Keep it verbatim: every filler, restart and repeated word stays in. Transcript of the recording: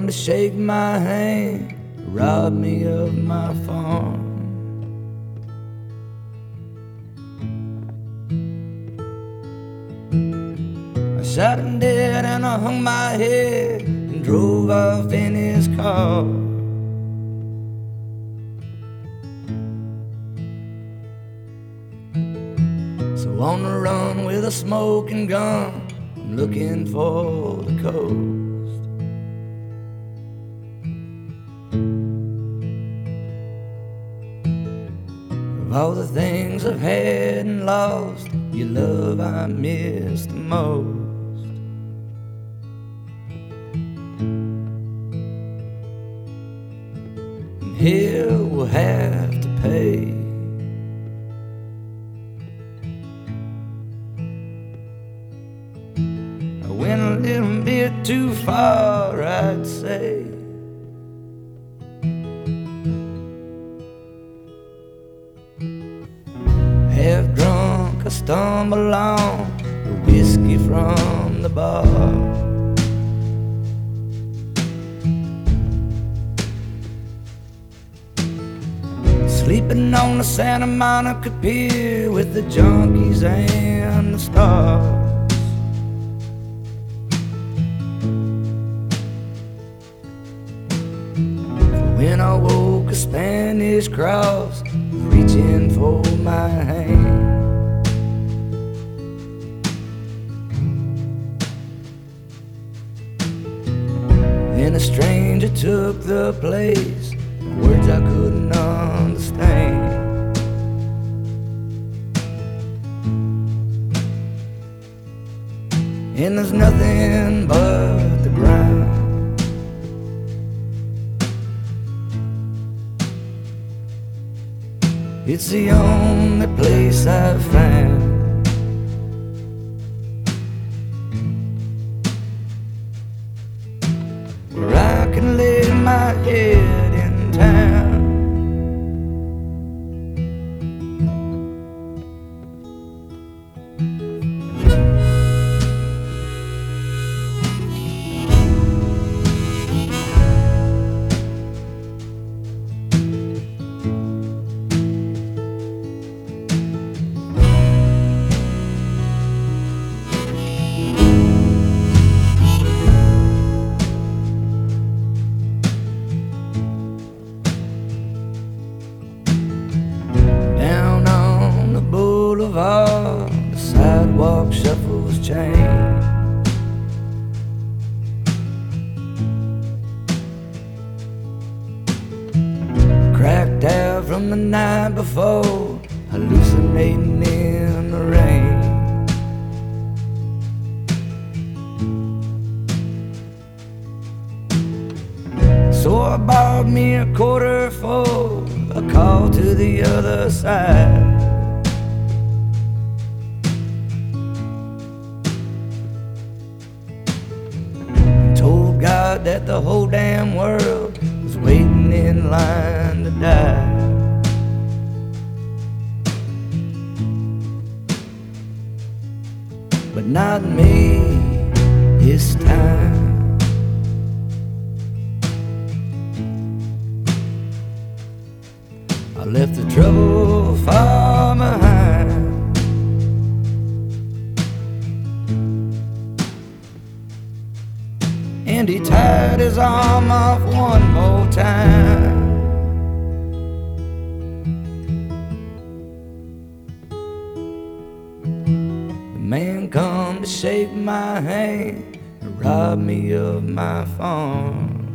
come to shake my hand, rob me of my farm. I shot him dead and I hung my head and drove off in his car. So on the run with a smoking gun, I'm looking for the coast. Of all the things I've had and lost, your love I miss the most. And hell will have to pay. I went a little bit too far, I'd say. Half drunk, I stumble on the whiskey from the bar. Sleeping on the Santa Monica Pier with the junkies and the stars. For when I woke, a Spanish cross was reaching for my hand. Then a stranger took the place, words I couldn't understand. And there's nothing but the ground. It's the only place I've found where I can lay my head in town. The sidewalk shuffles change. Cracked out from the night before, hallucinating in the rain. So I borrowed me a quarter for a call to the other side. God that the whole damn world was waiting in line to die. But not me this time. I left the trouble far behind. And he tied his arm off one more time. The man come to shake my hand and rob me of my farm.